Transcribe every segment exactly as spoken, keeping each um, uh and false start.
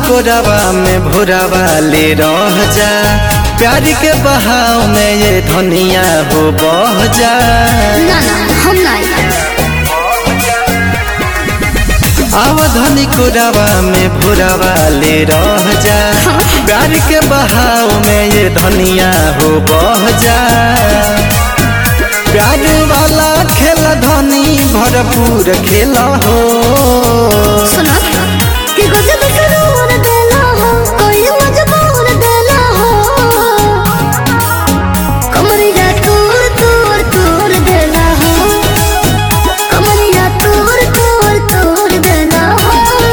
कोरावा में भोरावा ले रह जा, प्यार के बहाव में ये धनिया हो बह जा। ना ना हम नहीं आवधनी कोरावा में भोरावा ले रह जा, प्यार के बहाव में ये धनिया हो बह जा। प्यार वाला खेला धनी भरपूर खेला हो। सुना कि गजब सुरूर देला हो, कोई मजबूर देला हो। कमरिया तूर तूर तूर देला हो, कमरिया तूर तूर तूर देला हो।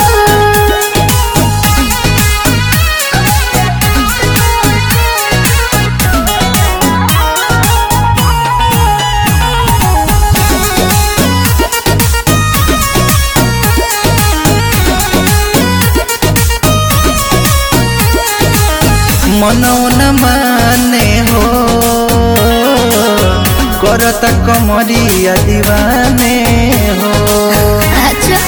मनो न माने हो करता कमरिया दीवाने हो। अच्छा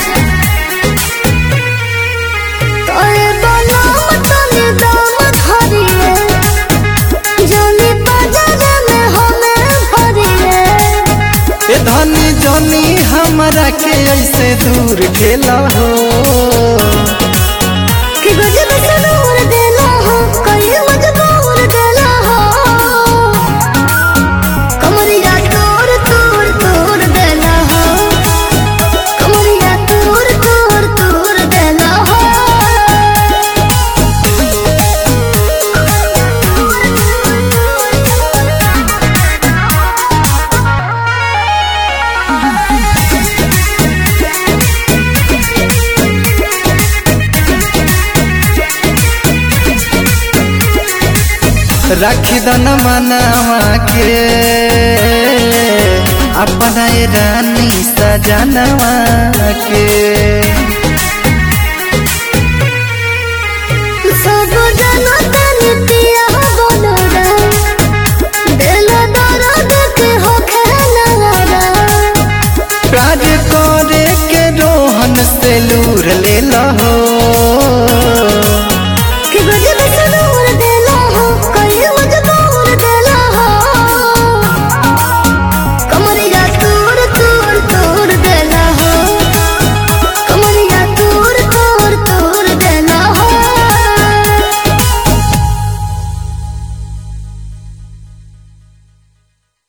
तोरे बोलो मतने दाम धरिए, जोनी बाजार में हमें भरिए। ए धनी जनी हमरा के ऐसे दूर खेला हो। कि गजब सुरूर देला हो, कोई मजबूर देला हो। कमरिया तूर तूर तूर देला हो, कमरिया तूर तूर तूर देला हो। राखी दन मनावा के अपना ये रानी सजनवा के। सब जना तनी पिया बोलो रे, दिल दर्द के हो खेला रे। प्यार करे के रोहन से लूर ले लो।